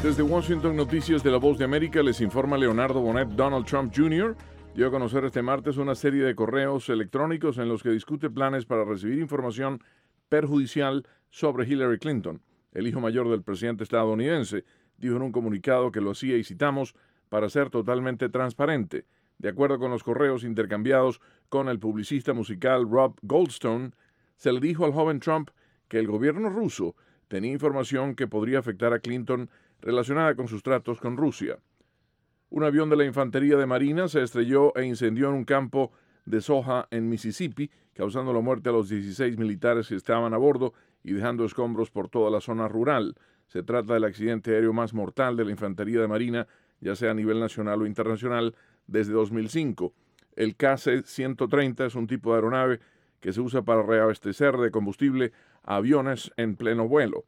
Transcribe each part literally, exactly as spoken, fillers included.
Desde Washington, Noticias de la Voz de América, les informa Leonardo Bonet. Donald Trump junior dio a conocer este martes una serie de correos electrónicos en los que discute planes para recibir información perjudicial sobre Hillary Clinton, el hijo mayor del presidente estadounidense. Dijo en un comunicado que lo hacía, y citamos, para ser totalmente transparente. De acuerdo con los correos intercambiados con el publicista musical Rob Goldstone, se le dijo al joven Trump que el gobierno ruso tenía información que podría afectar a Clinton relacionada con sus tratos con Rusia. Un avión de la Infantería de Marina se estrelló e incendió en un campo de soja en Mississippi, causando la muerte a los dieciséis militares que estaban a bordo y dejando escombros por toda la zona rural. Se trata del accidente aéreo más mortal de la Infantería de Marina, ya sea a nivel nacional o internacional, desde dos mil cinco. El K C ciento treinta es un tipo de aeronave que se usa para reabastecer de combustible a aviones en pleno vuelo.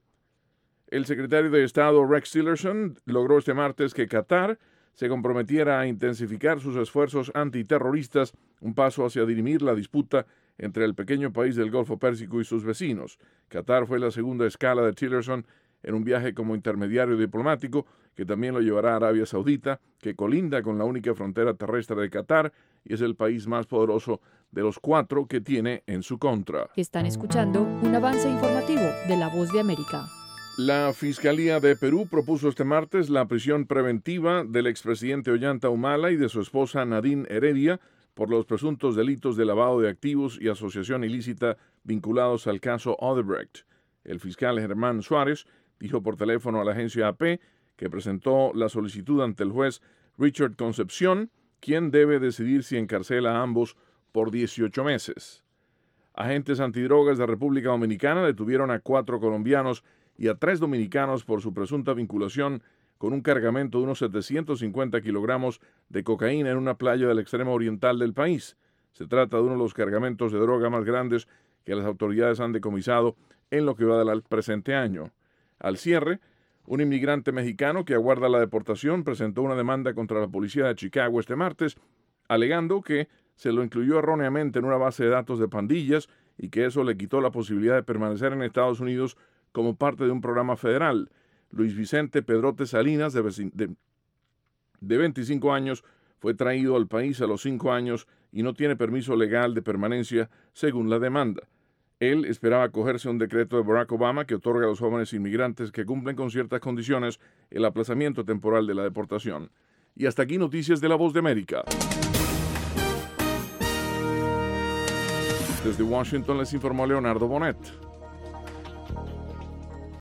El secretario de Estado Rex Tillerson logró este martes que Qatar se comprometiera a intensificar sus esfuerzos antiterroristas, un paso hacia dirimir la disputa entre el pequeño país del Golfo Pérsico y sus vecinos. Qatar fue la segunda escala de Tillerson en un viaje como intermediario diplomático que también lo llevará a Arabia Saudita, que colinda con la única frontera terrestre de Qatar y es el país más poderoso de los cuatro que tiene en su contra. Están escuchando un avance informativo de La Voz de América. La Fiscalía de Perú propuso este martes la prisión preventiva del expresidente Ollanta Humala y de su esposa Nadine Heredia por los presuntos delitos de lavado de activos y asociación ilícita vinculados al caso Odebrecht. El fiscal Germán Suárez dijo por teléfono a la agencia A P que presentó la solicitud ante el juez Richard Concepción, quien debe decidir si encarcela a ambos por dieciocho meses. Agentes antidrogas de República Dominicana detuvieron a cuatro colombianos y a tres dominicanos por su presunta vinculación con un cargamento de unos setecientos cincuenta kilogramos de cocaína en una playa del extremo oriental del país. Se trata de uno de los cargamentos de droga más grandes que las autoridades han decomisado en lo que va del presente año. Al cierre, un inmigrante mexicano que aguarda la deportación presentó una demanda contra la policía de Chicago este martes, alegando que se lo incluyó erróneamente en una base de datos de pandillas y que eso le quitó la posibilidad de permanecer en Estados Unidos como parte de un programa federal. Luis Vicente Pedrote Salinas, de, de, de veinticinco años, fue traído al país a los cinco años y no tiene permiso legal de permanencia según la demanda. Él esperaba acogerse a un decreto de Barack Obama que otorga a los jóvenes inmigrantes que cumplen con ciertas condiciones el aplazamiento temporal de la deportación. Y hasta aquí Noticias de la Voz de América. Desde Washington les informó Leonardo Bonet.